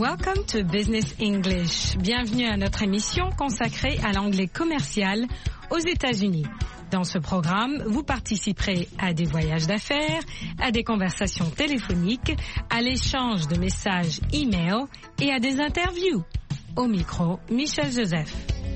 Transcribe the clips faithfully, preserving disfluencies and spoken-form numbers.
Welcome to Business English. Bienvenue à notre émission consacrée à l'anglais commercial aux États-Unis. Dans ce programme, vous participerez à des voyages d'affaires, à des conversations téléphoniques, à l'échange de messages e-mail et à des interviews. Au micro, Michel Joseph.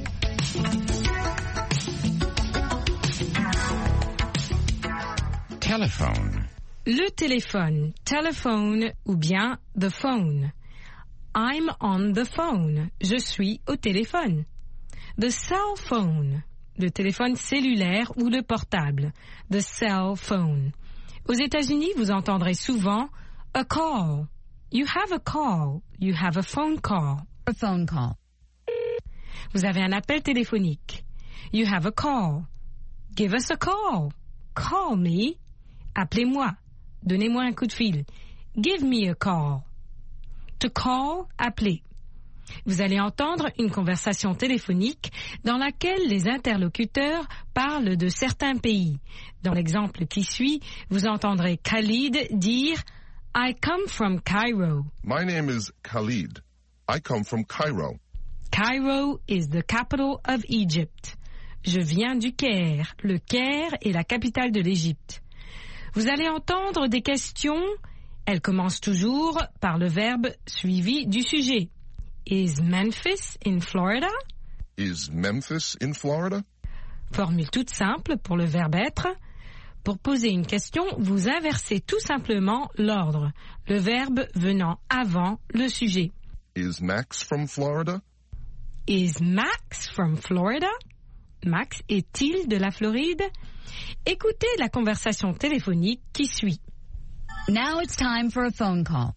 Telephone. Le téléphone, telephone ou bien the phone. I'm on the phone. Je suis au téléphone. The cell phone. Le téléphone cellulaire ou le portable. The cell phone. Aux États-Unis, vous entendrez souvent a call. You have a call. You have a phone call. A phone call. Vous avez un appel téléphonique. You have a call. Give us a call. Call me. Appelez-moi. Donnez-moi un coup de fil. Give me a call. To call, appeler. Vous allez entendre une conversation téléphonique dans laquelle les interlocuteurs parlent de certains pays. Dans l'exemple qui suit, vous entendrez Khalid dire « I come from Cairo ». My name is Khalid. I come from Cairo. Cairo is the capital of Egypt. Je viens du Caire. Le Caire est la capitale de l'Égypte. Vous allez entendre des questions. Elles commencent toujours par le verbe suivi du sujet. Is Memphis in Florida? Is Memphis in Florida? Formule toute simple pour le verbe être. Pour poser une question, vous inversez tout simplement l'ordre, le verbe venant avant le sujet. Is Max from Florida? Is Max from Florida? Max est-il de la Floride? Écoutez la conversation téléphonique qui suit. Now it's time for a phone call.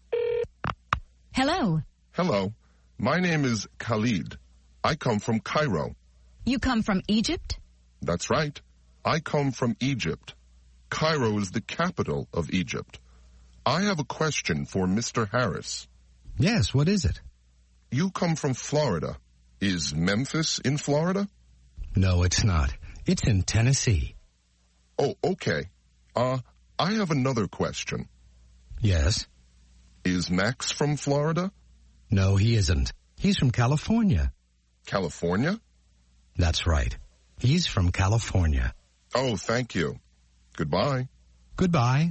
Hello. Hello. My name is Khalid. I come from Cairo. You come from Egypt? That's right. I come from Egypt. Cairo is the capital of Egypt. I have a question for Mister Harris. Yes, what is it? You come from Florida. Is Memphis in Florida? No, it's not. It's in Tennessee. Oh, okay. Uh, I have another question. Yes? Is Max from Florida? No, he isn't. He's from California. California? That's right. He's from California. Oh, thank you. Goodbye. Goodbye.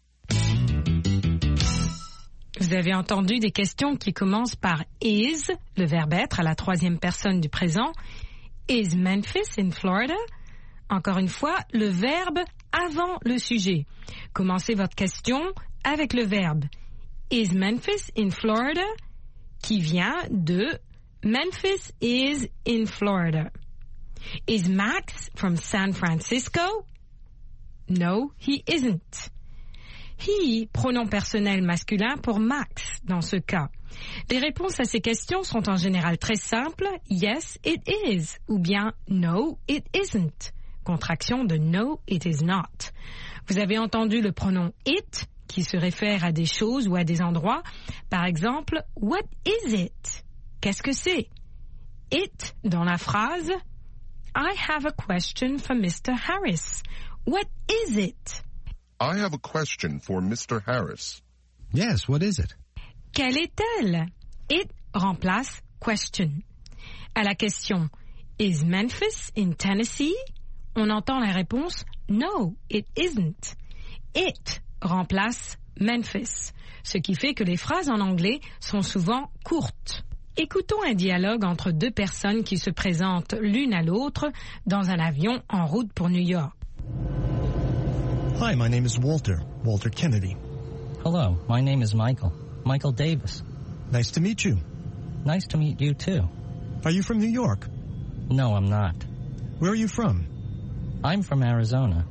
Vous avez entendu des questions qui commencent par is, le verbe être à la troisième personne du présent. Is Memphis in Florida? Encore une fois, le verbe avant le sujet. Commencez votre question avec le verbe Is Memphis in Florida? Qui vient de Memphis is in Florida. Is Max from San Francisco? No, he isn't. He, pronom personnel masculin pour Max dans ce cas. Les réponses à ces questions sont en général très simples. Yes, it is. Ou bien no, it isn't. Contraction de no, it is not. Vous avez entendu le pronom it qui se réfère à des choses ou à des endroits. Par exemple, what is it? Qu'est-ce que c'est? It dans la phrase I have a question for Mister Harris. What is it? I have a question for Mister Harris. Yes, what is it? Quelle est-elle? It remplace question. À la question Is Memphis in Tennessee? On entend la réponse No, it isn't. It remplace Memphis, ce qui fait que les phrases en anglais sont souvent courtes. Écoutons un dialogue entre deux personnes qui se présentent l'une à l'autre dans un avion en route pour New York. Hi, my name is Walter, Walter Kennedy. Hello, my name is Michael, Michael Davis. Nice to meet you. Nice to meet you too. Are you from New York? No, I'm not. Where are you from? I'm from Arizona.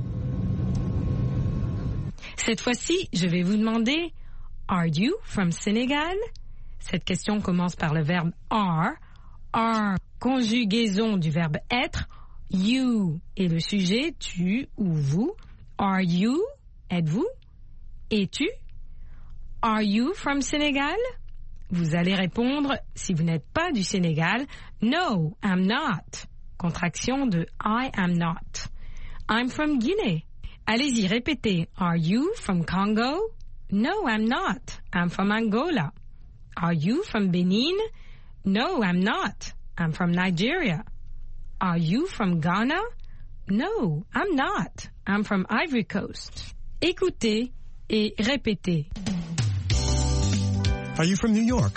Cette fois-ci, je vais vous demander Are you from Senegal? Cette question commence par le verbe are. Are, conjugaison du verbe être. You est le sujet, tu ou vous. Are you? Êtes-vous? Es-tu? Are you from Senegal? Vous allez répondre, si vous n'êtes pas du Sénégal, No, I'm not. Contraction de I am not. I'm from Guinée. Allez-y, répétez. Are you from Congo? No, I'm not. I'm from Angola. Are you from Benin? No, I'm not. I'm from Nigeria. Are you from Ghana? No, I'm not. I'm from Ivory Coast. Écoutez et répétez. Are you from New York?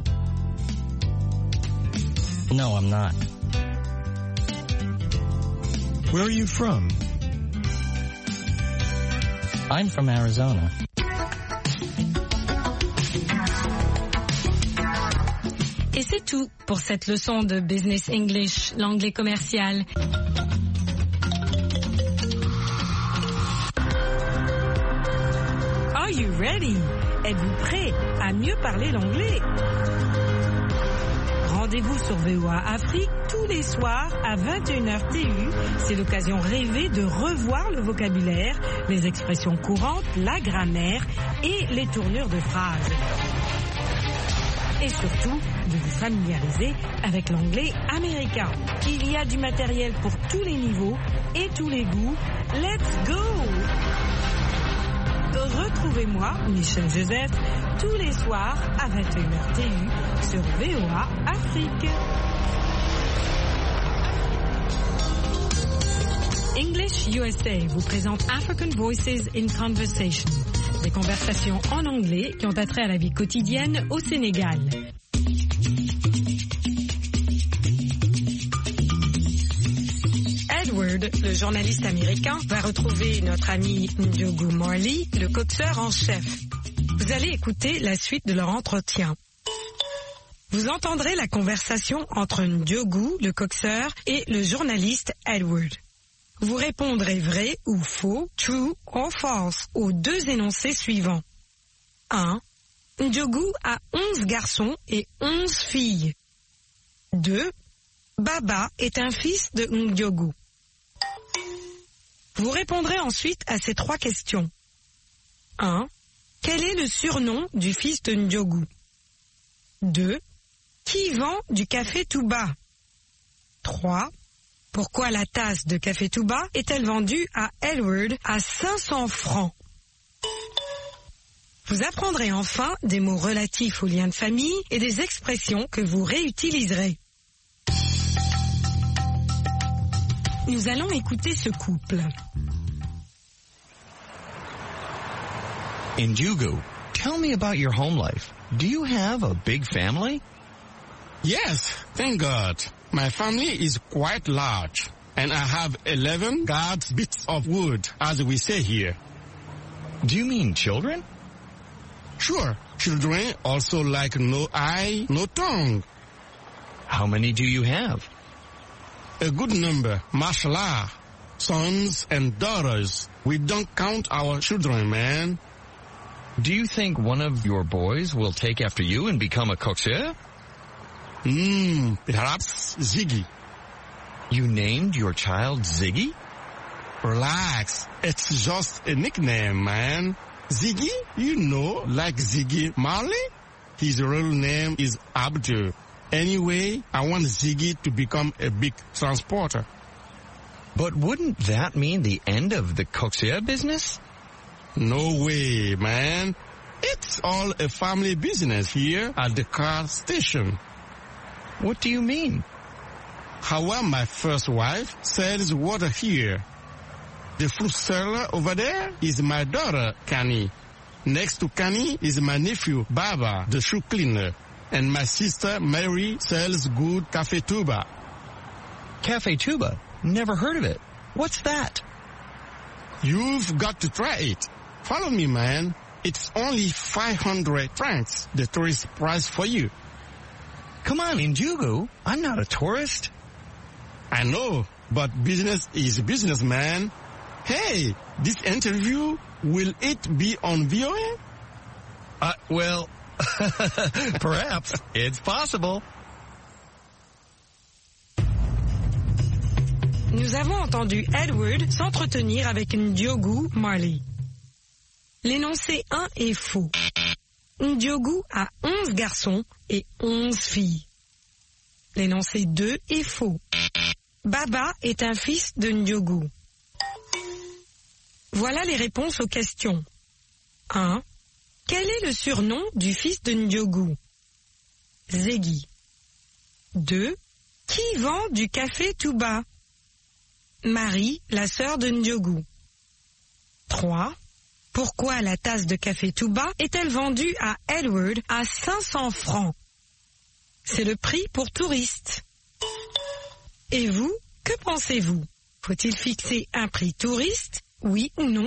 No, I'm not. Where are you from? I'm from Arizona. Et c'est tout pour cette leçon de Business English, l'anglais commercial. Are you ready? Êtes-vous prêt à mieux parler l'anglais? Rendez-vous sur V O A Afrique tous les soirs à vingt et une heures T U. C'est l'occasion rêvée de revoir le vocabulaire, les expressions courantes, la grammaire et les tournures de phrases. Et surtout, de vous familiariser avec l'anglais américain. Il y a du matériel pour tous les niveaux et tous les goûts. Let's go! Retrouvez-moi, Michel Joseph, tous les soirs à vingt et une heures T U sur V O A Afrique. English U S A vous présente African Voices in Conversation, des conversations en anglais qui ont attrait à la vie quotidienne au Sénégal. Edward, le journaliste américain, va retrouver notre ami Ndiogu Marley, le coxeur en chef. Vous allez écouter la suite de leur entretien. Vous entendrez la conversation entre Ndiogu, le coxeur, et le journaliste Edward. Vous répondrez vrai ou faux, true or false, aux deux énoncés suivants. un. Ndiogu a onze garçons et onze filles. deux. Baba est un fils de Ndiogu. Vous répondrez ensuite à ces trois questions. un. Quel est le surnom du fils de Ndiogu? deux. Qui vend du café Touba? trois. Pourquoi la tasse de café Touba est-elle vendue à Edward à cinq cents francs? Vous apprendrez enfin des mots relatifs aux liens de famille et des expressions que vous réutiliserez. Nous allons écouter ce couple. Ndiogu, tell me about your home life. Do you have a big family? Yes, thank God. My family is quite large, and I have eleven guards bits of wood, as we say here. Do you mean children? Sure, children also like no eye, no tongue. How many do you have? A good number, mashallah. Sons and daughters. We don't count our children, man. Do you think one of your boys will take after you and become a coxeur? Hmm, perhaps Ziggy. You named your child Ziggy? Relax, it's just a nickname, man. Ziggy, you know, like Ziggy Marley? His real name is Abdul. Anyway, I want Ziggy to become a big transporter. But wouldn't that mean the end of the coxeur business? No way, man. It's all a family business here at the car station. What do you mean? How my first wife sells water here. The fruit seller over there is my daughter, Kani. Next to Kani is my nephew, Baba, the shoe cleaner. And my sister, Mary, sells good Café Touba. Café Touba? Never heard of it. What's that? You've got to try it. Follow me, man. It's only five hundred francs, the tourist price for you. Come on, Ndiogu. I'm not a tourist. I know, but business is business, man. Hey, this interview, will it be on V O A? Uh, well, perhaps. It's possible. Nous avons entendu Edward s'entretenir avec Ndiogu Marley. L'énoncé un est faux. Ndiogu a onze garçons et onze filles. L'énoncé deux est faux. Baba est un fils de Ndiogu. Voilà les réponses aux questions. un. Quel est le surnom du fils de Ndiogu? Ziggy. deux. Qui vend du café tout bas? Marie, la sœur de Ndiogu. trois. Pourquoi la tasse de café tout bas est-elle vendue à Edward à cinq cents francs? C'est le prix pour touristes. Et vous, que pensez-vous? Faut-il fixer un prix touriste, oui ou non?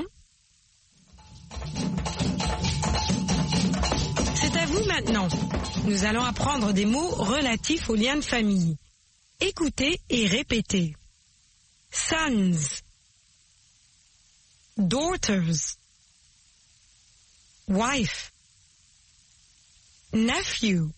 C'est à vous maintenant. Nous allons apprendre des mots relatifs aux liens de famille. Écoutez et répétez. Sons, daughters, wife, nephew.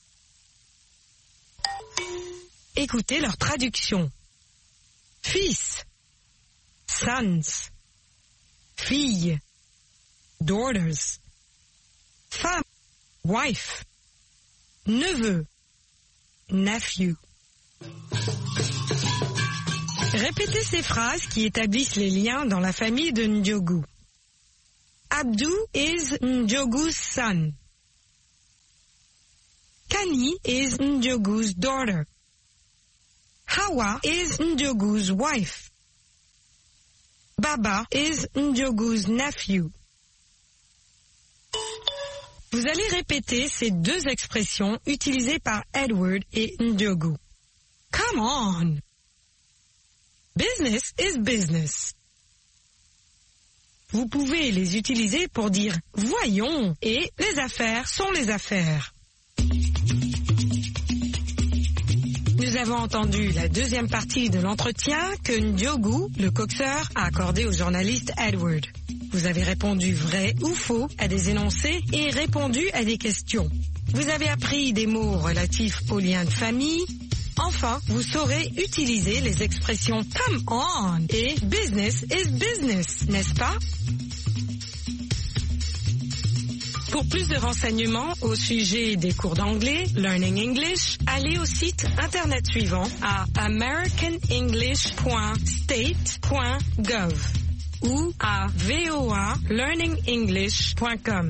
Écoutez leur traduction. Fils, sons, fille, daughters, femme, wife, neveu, nephew. Répétez ces phrases qui établissent les liens dans la famille de Ndiogu. Abdou is Ndiogu's son. Kani is Ndiogu's daughter. Hawa is Ndiogu's wife. Baba is Ndiogu's nephew. Vous allez répéter ces deux expressions utilisées par Edward et Ndiogu. Come on! Business is business. Vous pouvez les utiliser pour dire « voyons » et « les affaires sont les affaires ». Nous avons entendu la deuxième partie de l'entretien que Ndiogu, le coxeur, a accordé au journaliste Edward. Vous avez répondu vrai ou faux à des énoncés et répondu à des questions. Vous avez appris des mots relatifs aux liens de famille. Enfin, vous saurez utiliser les expressions « come on » et « business is business », n'est-ce pas? Pour plus de renseignements au sujet des cours d'anglais, Learning English, allez au site internet suivant à american english point state point gov ou à v o a learning english point com.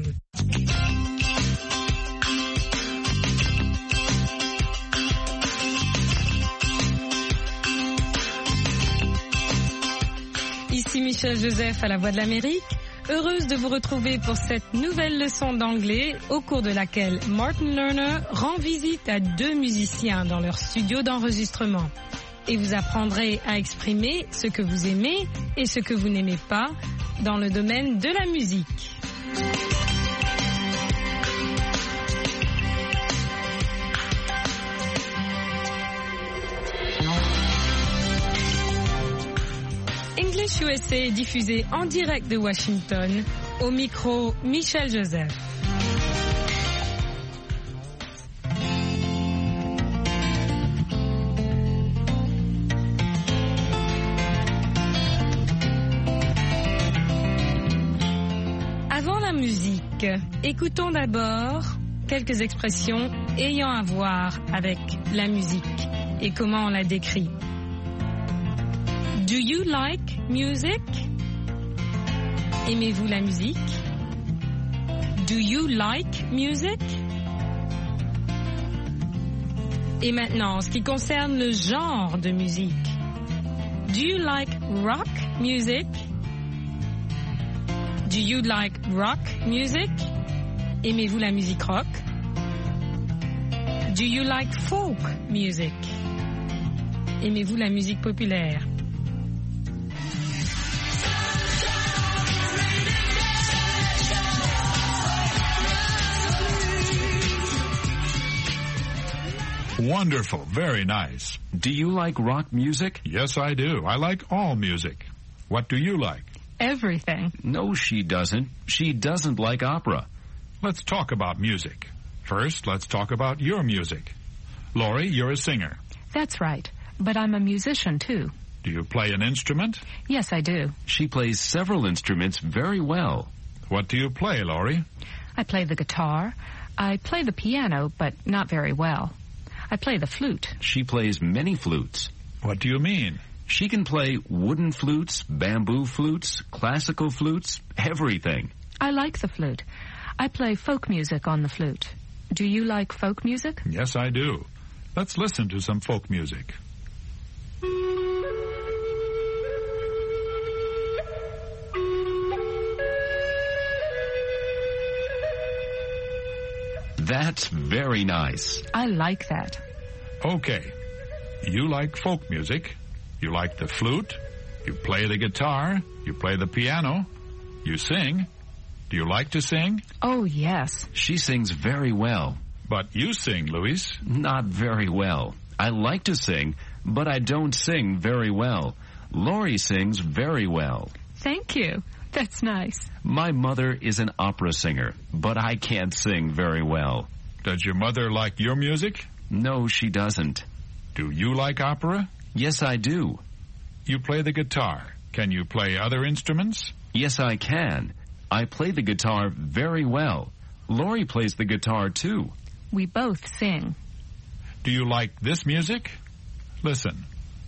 Ici Michel Joseph à la Voix de l'Amérique. Heureuse de vous retrouver pour cette nouvelle leçon d'anglais au cours de laquelle Martin Lerner rend visite à deux musiciens dans leur studio d'enregistrement. Et vous apprendrez à exprimer ce que vous aimez et ce que vous n'aimez pas dans le domaine de la musique. English U S A est diffusé en direct de Washington, au micro Michel Joseph. Avant la musique, écoutons d'abord quelques expressions ayant à voir avec la musique et comment on la décrit. Do you like music? Aimez-vous la musique? Do you like music? Et maintenant, en ce qui concerne le genre de musique. Do you like rock music? Do you like rock music? Aimez-vous la musique rock? Do you like folk music? Aimez-vous la musique populaire? Wonderful. Very nice. Do you like rock music? Yes, I do. I like all music. What do you like? Everything. No, she doesn't. She doesn't like opera. Let's talk about music. First, let's talk about your music. Laurie, you're a singer. That's right. But I'm a musician, too. Do you play an instrument? Yes, I do. She plays several instruments very well. What do you play, Laurie? I play the guitar. I play the piano, but not very well. I play the flute. She plays many flutes. What do you mean? She can play wooden flutes, bamboo flutes, classical flutes, everything. I like the flute. I play folk music on the flute. Do you like folk music? Yes, I do. Let's listen to some folk music. That's very nice. I like that. Okay. You like folk music. You like the flute. You play the guitar. You play the piano. You sing. Do you like to sing? Oh, yes. She sings very well. But you sing, Luis. Not very well. I like to sing, but I don't sing very well. Laurie sings very well. Thank you. That's nice. My mother is an opera singer, but I can't sing very well. Does your mother like your music? No, she doesn't. Do you like opera? Yes, I do. You play the guitar. Can you play other instruments? Yes, I can. I play the guitar very well. Laurie plays the guitar, too. We both sing. Do you like this music? Listen.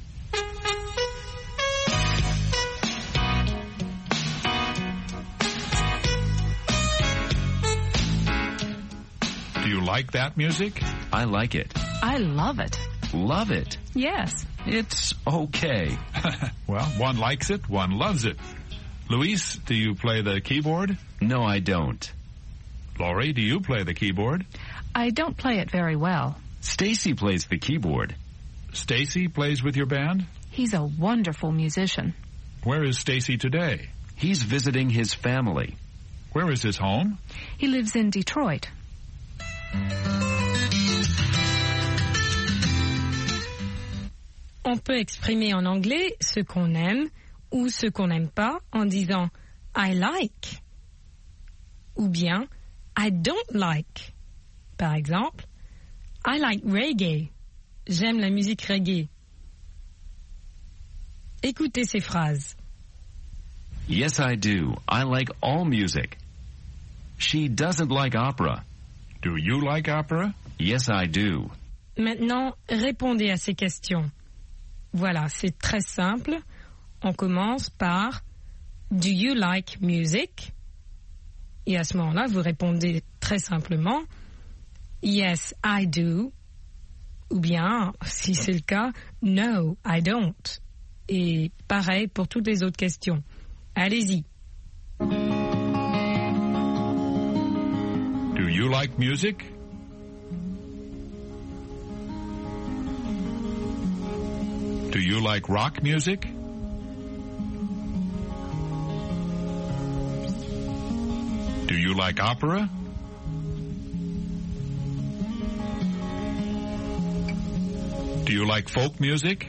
Do you like that music? I like it. I love it. Love it? Yes. It's okay. Well, one likes it, one loves it. Luis, do you play the keyboard? No, I don't. Laurie, do you play the keyboard? I don't play it very well. Stacy plays the keyboard. Stacy plays with your band? He's a wonderful musician. Where is Stacy today? He's visiting his family. Where is his home? He lives in Detroit. On peut exprimer en anglais ce qu'on aime ou ce qu'on n'aime pas en disant I like ou bien I don't like. Par exemple, I like reggae. J'aime la musique reggae. Écoutez ces phrases. Yes, I do. I like all music. She doesn't like opera. Do you like opera? Yes, I do. Maintenant, répondez à ces questions. Voilà, c'est très simple. On commence par Do you like music? Et à ce moment-là, vous répondez très simplement Yes, I do. Ou bien, si c'est le cas, No, I don't. Et pareil pour toutes les autres questions. Allez-y. Do you like music? Do you like rock music? Do you like opera? Do you like folk music?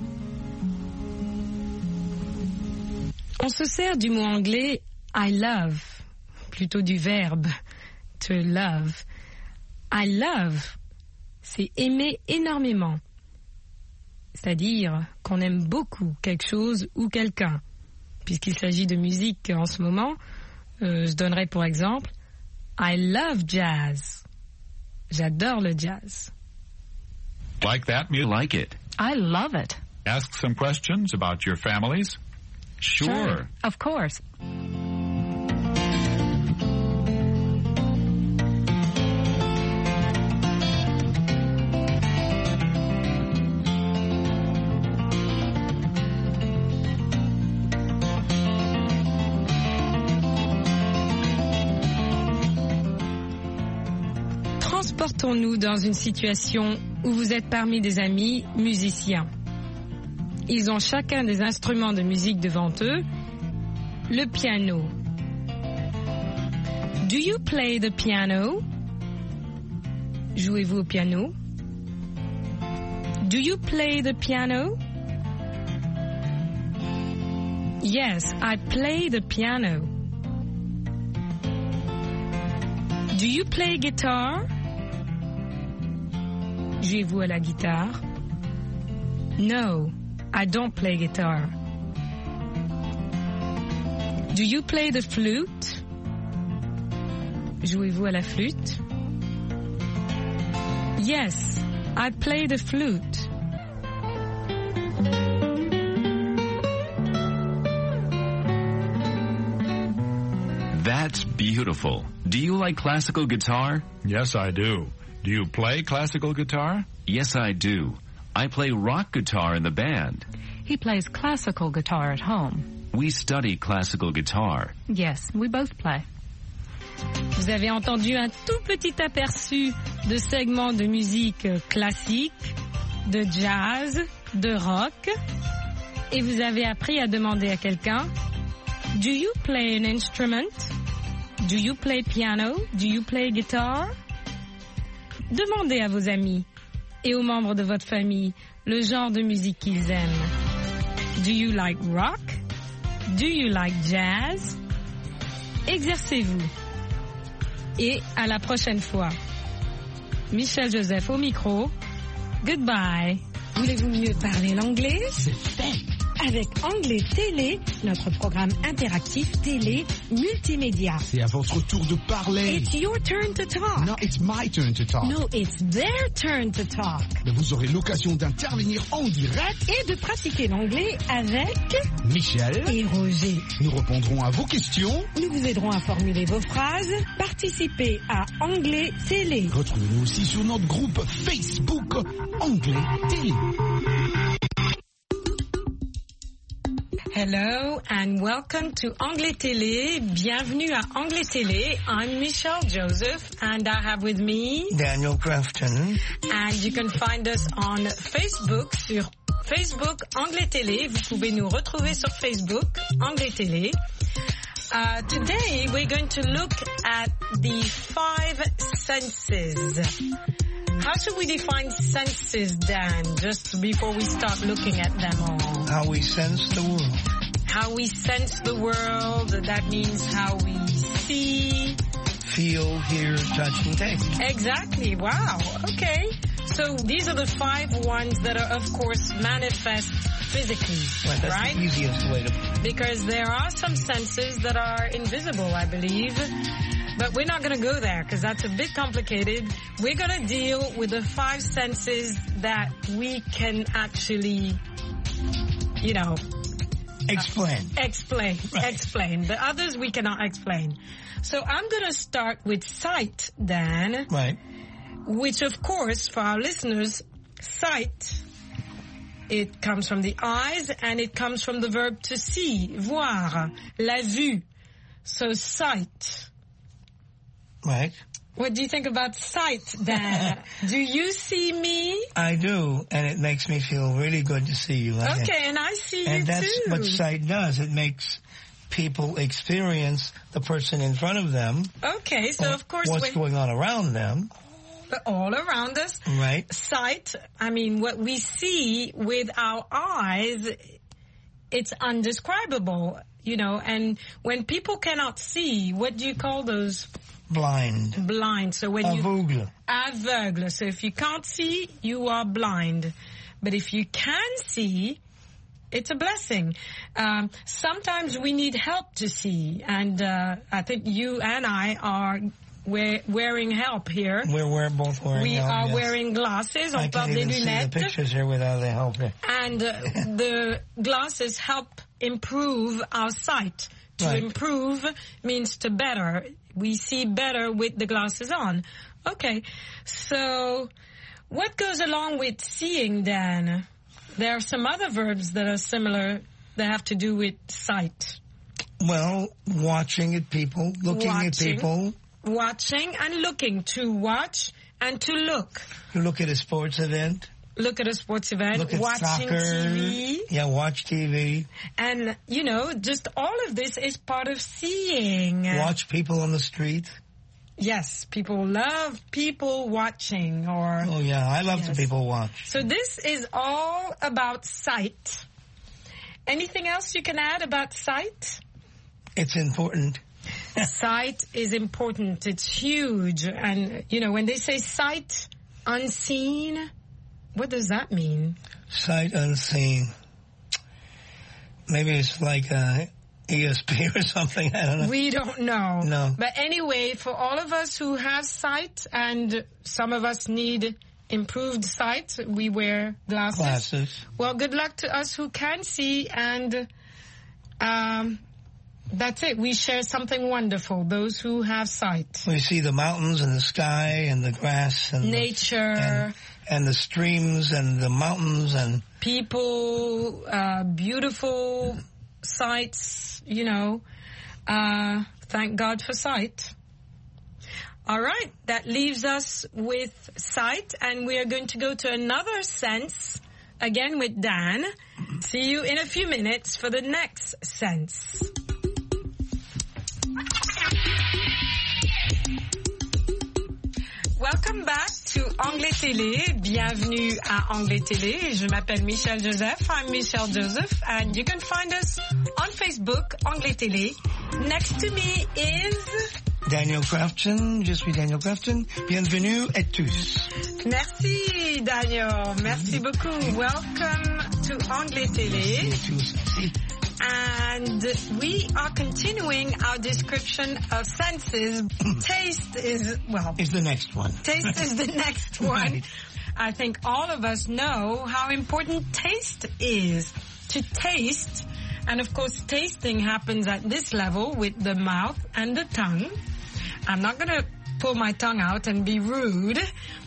On se sert du mot anglais I love, plutôt du verbe to love. I love, c'est aimer énormément. C'est-à-dire qu'on aime beaucoup quelque chose ou quelqu'un. Puisqu'il s'agit de musique en ce moment, euh, je donnerai pour exemple I love jazz. J'adore le jazz. Like that music? Like it. I love it. Ask some questions about your families? Sure. Sure. Of course. Transportons-nous dans une situation où vous êtes parmi des amis musiciens. Ils ont chacun des instruments de musique devant eux. Le piano. Do you play the piano? Jouez-vous au piano? Do you play the piano? Yes, I play the piano. Do you play guitar? Jouez-vous à la guitare? No, I don't play guitar. Do you play the flute? Jouez-vous à la flûte? Yes, I play the flute. That's beautiful. Do you like classical guitar? Yes, I do. Do you play classical guitar? Yes, I do. I play rock guitar in the band. He plays classical guitar at home. We study classical guitar. Yes, we both play. Vous avez entendu un tout petit aperçu de segments de musique classique, de jazz, de rock, et vous avez appris à demander à quelqu'un, do you play an instrument? Do you play piano? Do you play guitar? Demandez à vos amis et aux membres de votre famille le genre de musique qu'ils aiment. Do you like rock? Do you like jazz? Exercez-vous. Et à la prochaine fois. Michel Joseph au micro. Goodbye. Voulez-vous mieux parler l'anglais? C'est fait. Avec Anglais Télé, notre programme interactif télé multimédia. C'est à votre tour de parler. It's your turn to talk. No, it's my turn to talk. No, it's their turn to talk. Mais vous aurez l'occasion d'intervenir en direct et de pratiquer l'anglais avec Michel et Roger. Nous répondrons à vos questions. Nous vous aiderons à formuler vos phrases. Participez à Anglais Télé. Retrouvez-nous aussi sur notre groupe Facebook Anglais Télé. Hello and welcome to Anglais Télé. Bienvenue à Anglais Télé. I'm Michelle Joseph and I have with me Daniel Crafton. And you can find us on Facebook sur Facebook Anglais Télé. Vous pouvez nous retrouver sur Facebook Anglais Télé. Uh, today we're going to look at the five senses. How should we define senses, Dan, just before we start looking at them all? How we sense the world. How we sense the world, that means how we see. Feel, hear, touch, and taste. Exactly, wow, okay. So these are the five ones that are, of course, manifest physically, well, that's right? the easiest way to... Because there are some senses that are invisible, I believe. But we're not going to go there because that's a bit complicated. We're going to deal with the five senses that we can actually, you know... Explain. Uh, explain. Right. Explain. The others we cannot explain. So I'm going to start with sight, Dan. Right. Which, of course, for our listeners, sight, it comes from the eyes and it comes from the verb to see, voir, la vue. So sight. Right. What do you think about sight, Dan? Do you see me? I do, and it makes me feel really good to see you. Okay, it. and I see and you too. And that's what sight does. It makes people experience the person in front of them. Okay, so of course... What's going on around them. All around us. Right. Sight, I mean, what we see with our eyes, it's undescribable, you know, and when people cannot see, what do you call those... Blind. Blind. So when aveugle. you... Aveugle. So if you can't see, you are blind. But if you can see, it's a blessing. Um, sometimes we need help to see. And uh, I think you and I are wear, wearing help here. We're, we're both wearing we help, are yes. wearing glasses. On I porte des can't even lunettes. see the pictures here without the help. And uh, the glasses help improve our sight. To right. improve means to better. We see better with the glasses on. Okay, so what goes along with seeing, Dan? There are some other verbs that are similar that have to do with sight. Well, watching at people, looking watching, at people. Watching and looking. To watch and to look. You look at a sports event. Look at a sports event, Look at watching soccer. T V. Yeah, watch T V. And, you know, just all of this is part of seeing. Watch people on the street. Yes, people love people watching or... Oh, yeah, I love yes. the people watch. So this is all about sight. Anything else you can add about sight? It's important. Sight is important. It's huge. And, you know, when they say sight unseen... What does that mean? Sight unseen. Maybe it's like uh, E S P or something. I don't know. We don't know. No. But anyway, for all of us who have sight, and some of us need improved sight, we wear glasses. Glasses. Well, good luck to us who can see, and um, That's it. We share something wonderful, those who have sight. We see the mountains and the sky and the grass and nature. The, and, and the streams and the mountains and people, uh, beautiful sights, you know. Uh, thank God for sight. All right, that leaves us with sight, and we are going to go to another sense, again with Dan. See you in a few minutes for the next sense. Welcome back to Anglais Télé. Bienvenue à Anglais Télé. Je m'appelle Michelle Joseph. I'm Michelle Joseph, and you can find us on Facebook, Anglais Télé. Next to me is Daniel Crafton. Je suis Daniel Crafton. Bienvenue à tous. Merci, Daniel. Merci beaucoup. Welcome to Anglais Télé. Merci à tous. Merci. And we are continuing our description of senses. Taste is, well... Is the next one. Taste is the next one. Right. I think all of us know how important taste is. To taste, and of course tasting happens at this level with the mouth and the tongue. I'm not going to pull my tongue out and be rude.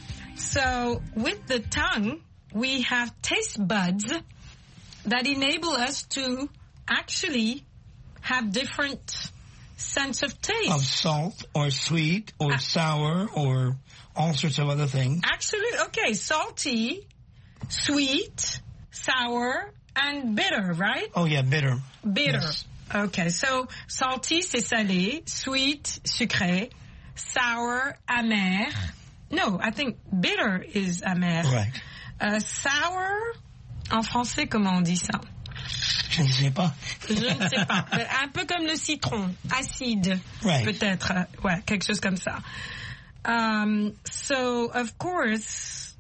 So with the tongue, we have taste buds that enable us to actually have different sense of taste. Of salt or sweet or uh, sour or all sorts of other things. Actually, okay, salty, sweet, sour, and bitter, right? Oh yeah, bitter. Bitter. Yes. Okay, so salty, c'est salé, sweet, sucré, sour, amer. No, I think bitter is amer. Right. Uh, sour, en français, comment on dit ça? Je ne sais pas. Je ne sais pas. Un peu comme le citron, acide, right. peut-être. Ouais, quelque chose comme ça. Um, so, of course,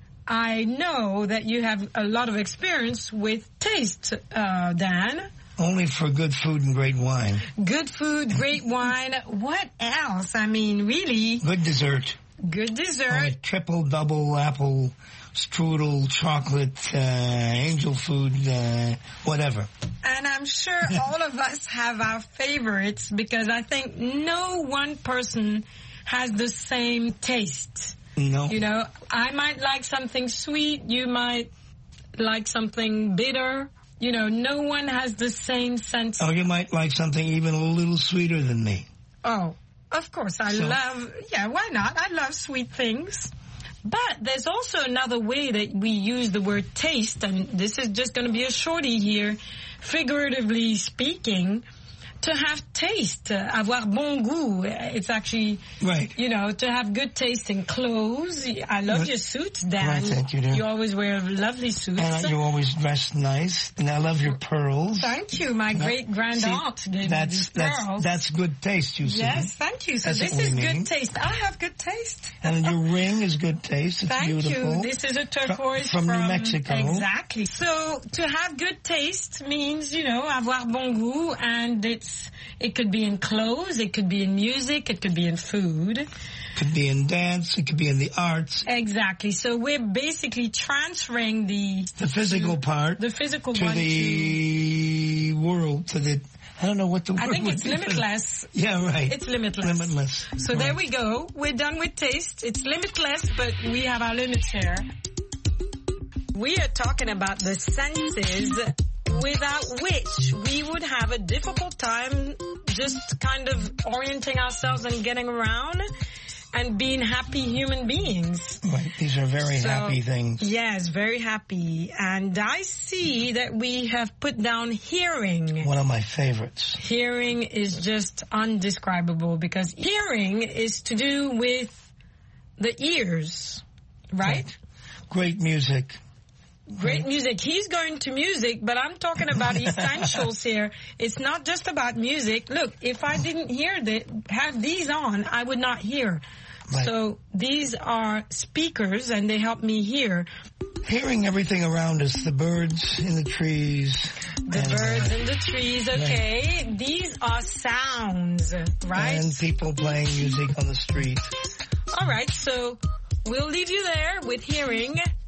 I know that you have a lot of experience with taste, uh, Dan. Only for good food and great wine. Good food, great wine. What else? I mean, really. Good dessert. Good dessert. Oh, triple, double, apple, strudel, chocolate, uh, angel food, uh, whatever. And I'm sure all of us have our favorites because I think no one person has the same taste. No. You know, I might like something sweet. You might like something bitter. You know, no one has the same sense. Oh, you might like something even a little sweeter than me. Oh, of course. I so. love, yeah, why not? I love sweet things. But there's also another way that we use the word taste, and this is just going to be a shorty here, figuratively speaking, to have taste, uh, avoir bon goût. It's actually, right. you know, to have good taste in clothes. I love right. your suits, Dan. Right, thank you, dear. You always wear lovely suits. And you always dress nice, and I love your pearls. Thank you. My great-grand-aunt gave that's, me these that's, pearls. That's good taste, you see. Yes, thank you. So that's this is mean. good taste. I have good taste. And your ring is good taste. It's thank beautiful. you. This is a turquoise from, from, from New Mexico. Exactly. So to have good taste means, you know, avoir bon goût, and it's it could be in clothes, it could be in music, it could be in food. It could be in dance, it could be in the arts. Exactly. So we're basically transferring the... The physical to, part. The physical to one the to, world, to the... I don't know what the word I think would it's be. limitless. Yeah, right. It's limitless. Limitless. So right. there we go. We're done with taste. It's limitless, but we have our limits here. We are talking about the senses without which we would have a difficult time just kind of orienting ourselves and getting around and being happy human beings. Right. These are very so, happy things. Yes, very happy. And I see that we have put down hearing. One of my favorites. Hearing is just undescribable because hearing is to do with the ears, right? right. Great music. Great music. He's going to music, but I'm talking about essentials here. It's not just about music. Look, if I didn't hear the, have these on, I would not hear. Right. So these are speakers, and they help me hear. Hearing everything around us, the birds in the trees. The and, birds uh, in the trees, okay. Right. These are sounds, right? And people playing music on the street. All right, so we'll leave you there with hearing.